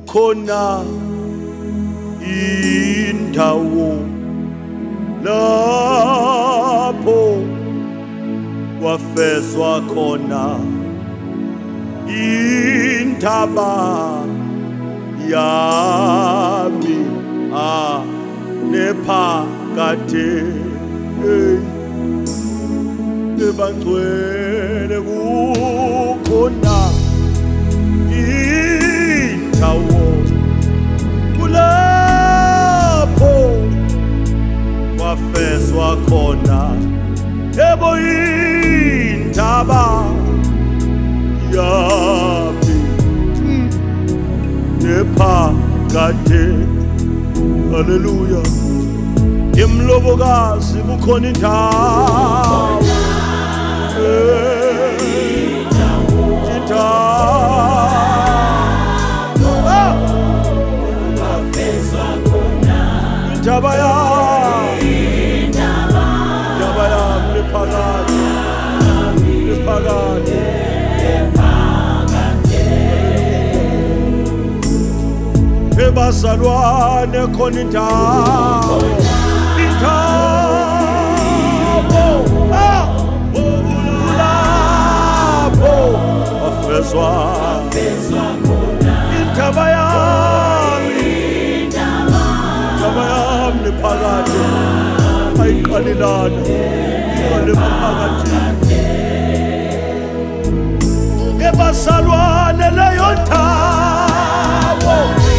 kukhona indawo lapho kwafezwa khona indaba yami nephakade ebangcwele kukhona indawo kulapho kwafezwa khona yebo indaba yami nephakade. Haleluya. Imlobokazi kukhona indawo indaba yami nephakade. Ebazalwane khona indawo lapho wafezwa indaba yami nephakade. Ayiqalelana iqale phakade. Ebazalwane leyo ndawo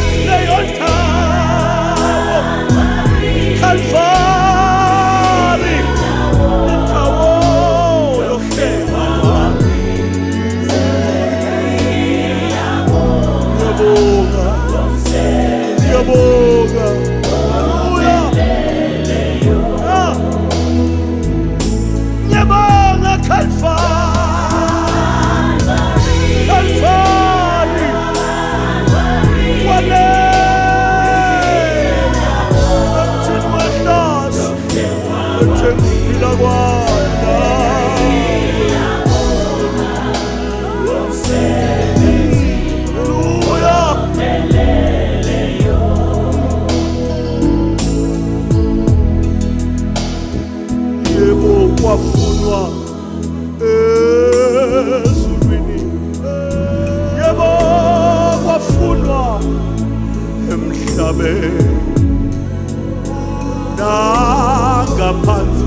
Calvary, indawo yokuhlengwa kwami. Ngiyabonga, ngiyabonga Calvary, wale kwafunwa ezulwini, yebo kwafunwa emhlabeni nangaphansi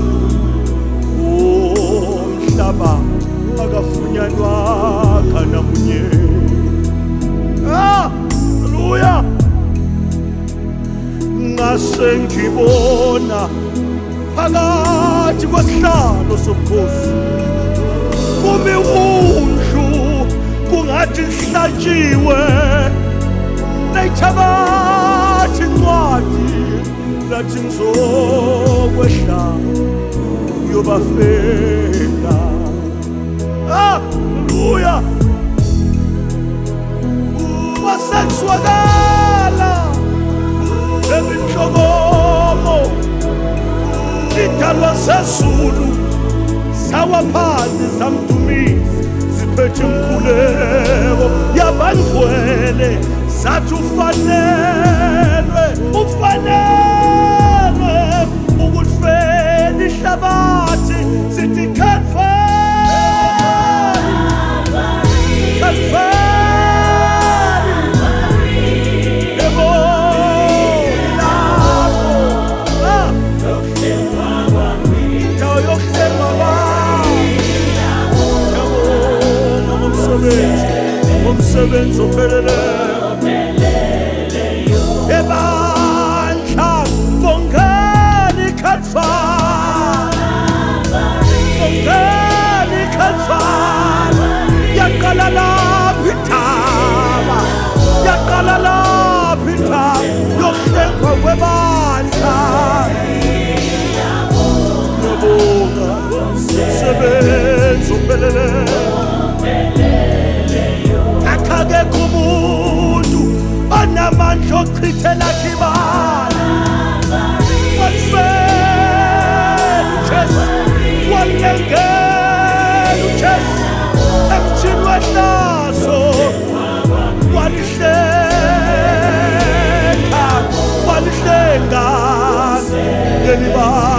umhlaba akafunyanwa kanamunye. Haleluya. Ngase ngibona phakathi kwesihlalo sobukhosi kumi undlu kungathi sihlatshiwe nayithabathi incwadi lathi ngizokwehla ngiyobafela. Haleluya. Wasekuswakala eminhlokomo idalwa sezulu sawa phansi samdumisa siphethe imkhuleko yabangcwele sathi ufanelwe ukulifela ihlabathi sithi Calvary. Umsebenzi opheleleyo ebandla bongani Calvary. Yaqala lapho indaba yokuhlengwa kwebandla. Ngiyabonga umsebenzi opheleleyo. Akekho umuntu onamandla ochithela kibala. Emthini wehlazo walihlela ebusweni bakho